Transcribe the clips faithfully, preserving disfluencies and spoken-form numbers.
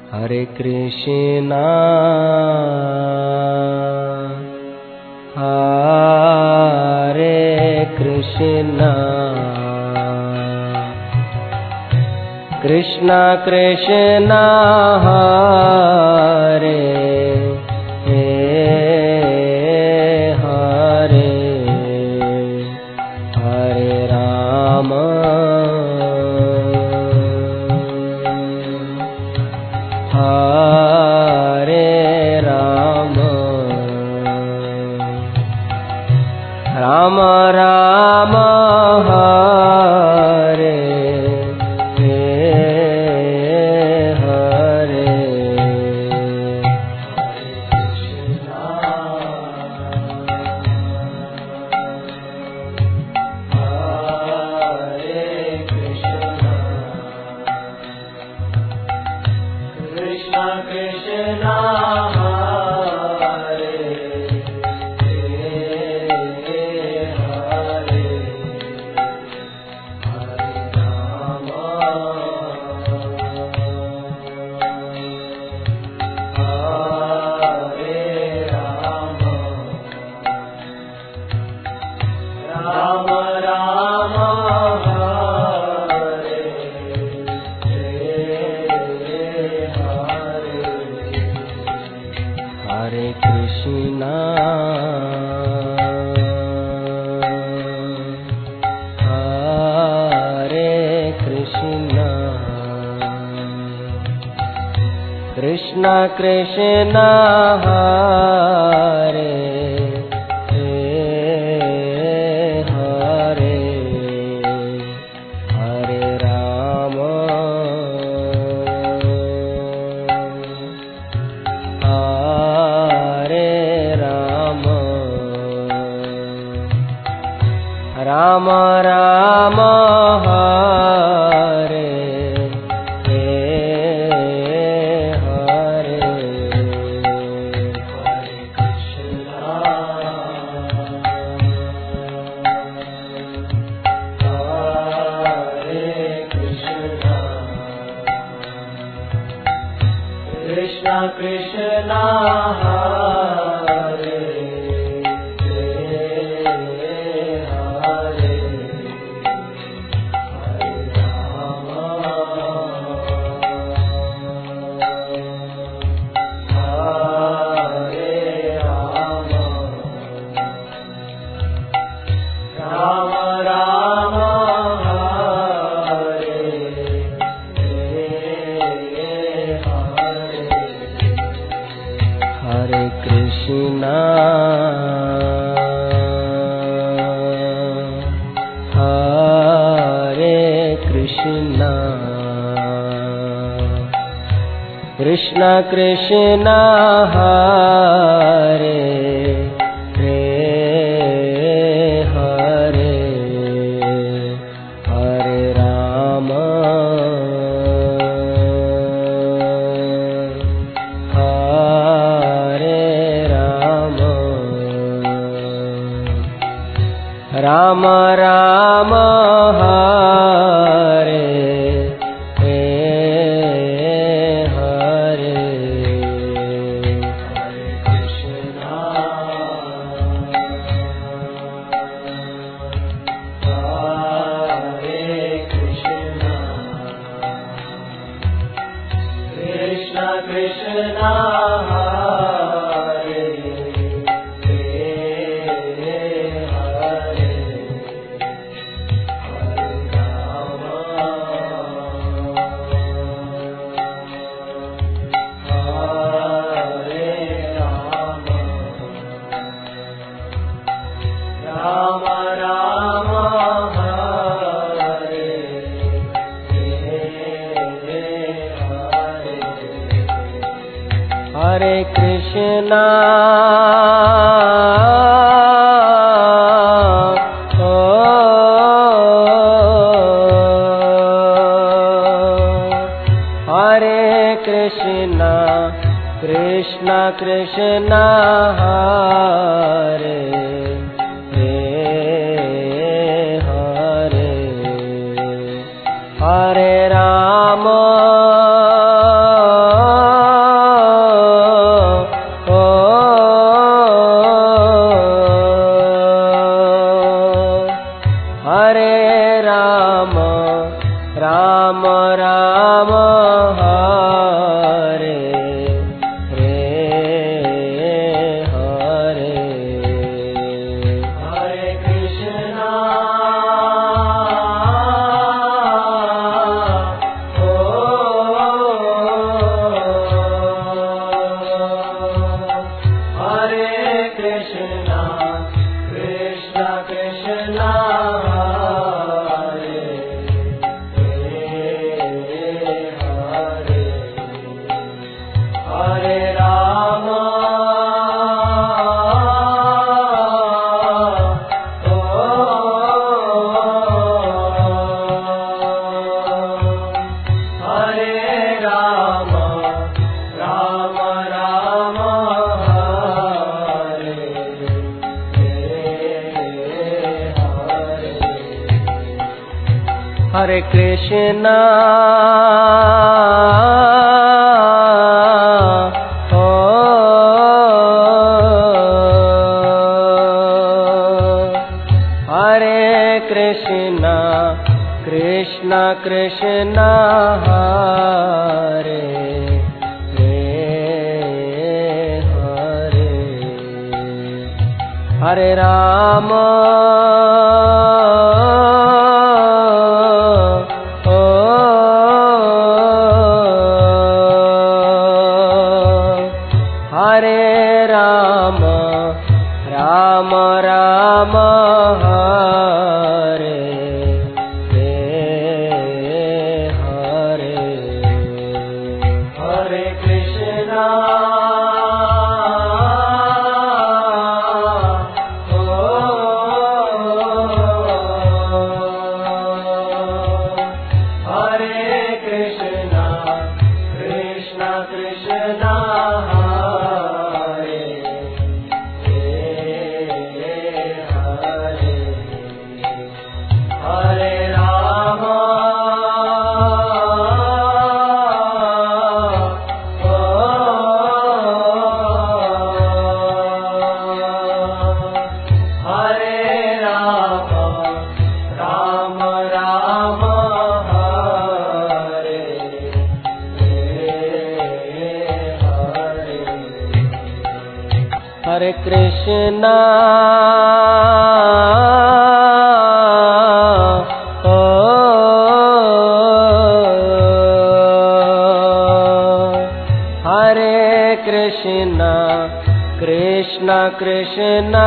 Hare Krishna Hare Krishna Krishna Krishna Hare Hare Hare Ram Hare Ram Ram Ram Hare Krishna Krishna Hare Hare Hare Ram Hare Ram Ram Ram Hare Krishna Krishna Hare Hare Hare Ram Hare Ram Ram Ram Hare Krishna Hare Krishna Krishna Krishna Hare Hare Hare Ram Ram Ram Hare Hare Hare Krishna Hare Krishna Krishna Krishna Ram Ram Hare Hare Krishna Hare Krishna Krishna Krishna Hare Hare Ram Ram Ram Ram Hare Hare Hare Krishna Krishna Krishna Hare Hare Hare Rama Hare Rama Rama Rama Hare Hare Krishna Hare Krishna Krishna Krishna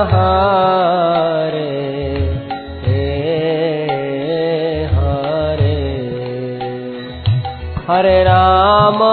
Hare Hare Hare Rama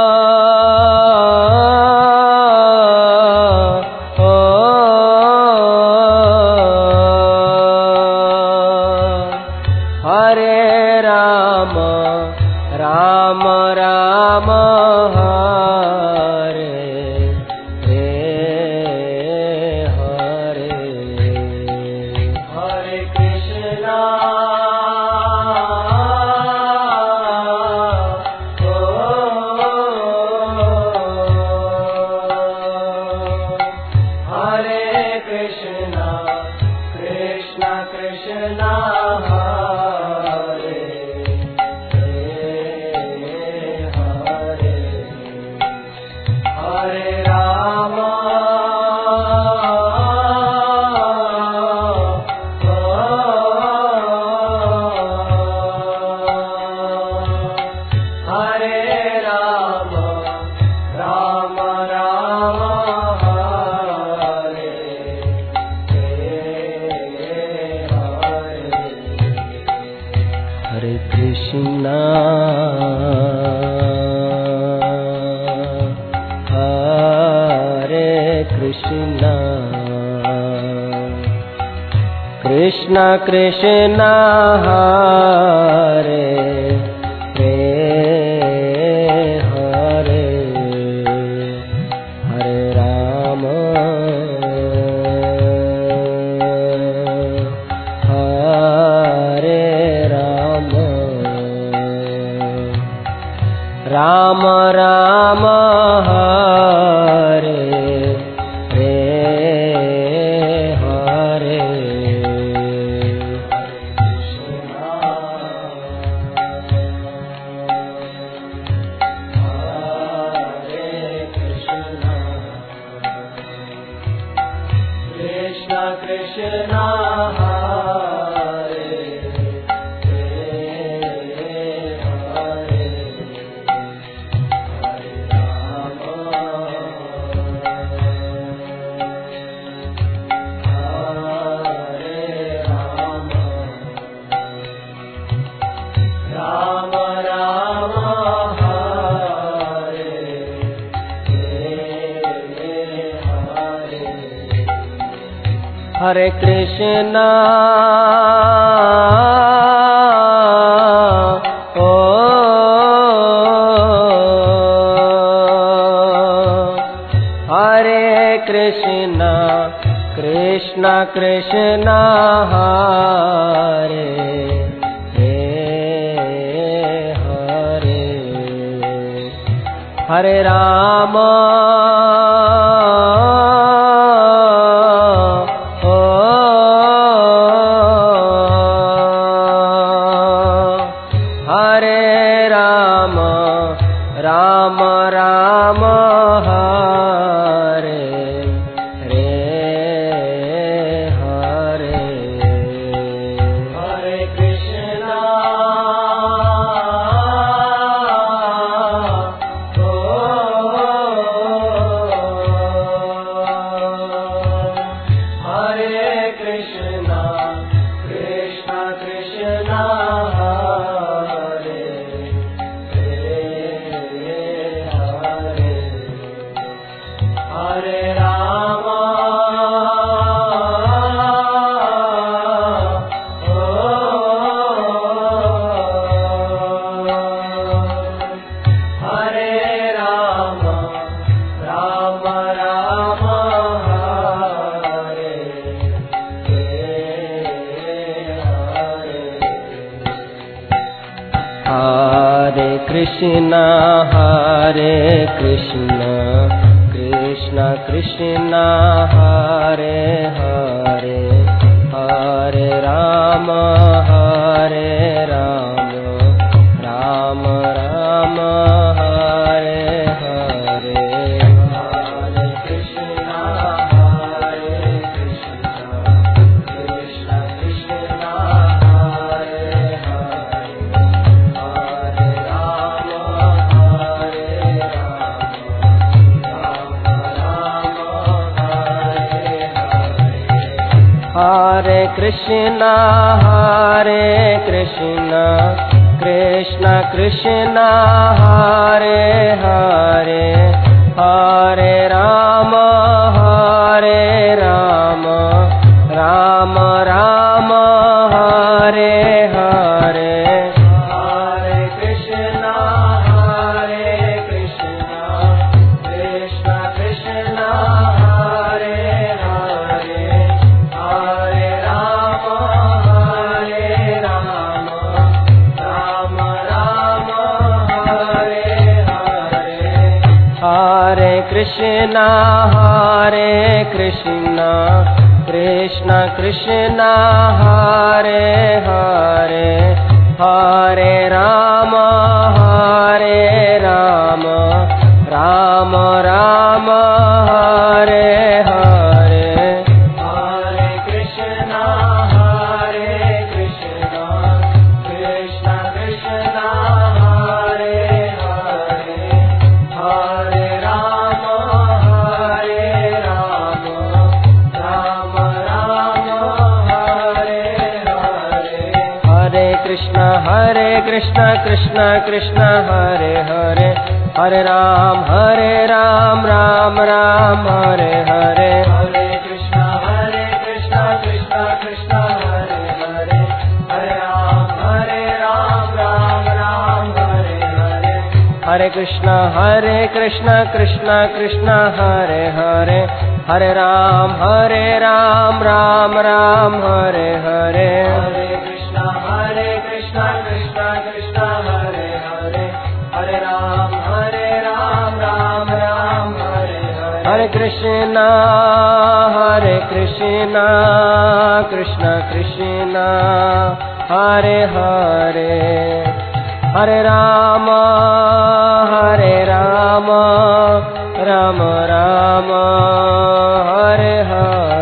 Krishna Krishna Hare Hare Hare Rama Hare Rama Rama Rama Hare Hare Krishna, oh Krishna Krishna Krishna Hare Hare Hare Rama Krishna Hare Krishna Krishna Krishna Hare Hare Hare Rama Hare Rama Rama Rama Hare Hare Hare Krishna Hare Krishna Krishna Krishna Hare Hare Hare Krishna Hare Krishna Krishna Krishna Hare Hare Hare Rama Hare Rama Rama Rama Hare Hare Hare Krishna Hare Krishna Krishna Krishna Hare Hare Hare Rama Hare Rama Rama Rama Hare Hare Hare Krishna Hare Krishna Krishna Krishna Hare Hare Hare Rama Hare Rama Rama Rama Hare Hare Hare Krishna Hare Krishna Krishna Krishna Hare Hare Hare Rama Hare Rama Rama Rama Hare Hare Hare Krishna Hare Krishna Krishna Krishna Hare Hare Hare Ram Hare Ram Ram Ram Hare Hare Hare Krishna Hare Krishna Krishna Krishna Hare Hare Hare Ram Hare Ram Ram Ram Hare Hare Hare Krishna Hare Krishna Krishna Krishna Hare Hare Hare Ram Hare Ram Ram Ram Hare Hare Hare Krishna Hare Krishna Krishna Krishna Hare Hare Hare Ram Hare Ram Ram Ram Hare Hare Hare Krishna Hare Krishna Krishna Krishna Hare Hare Hare Rama Hare Rama Rama Rama Hare Hare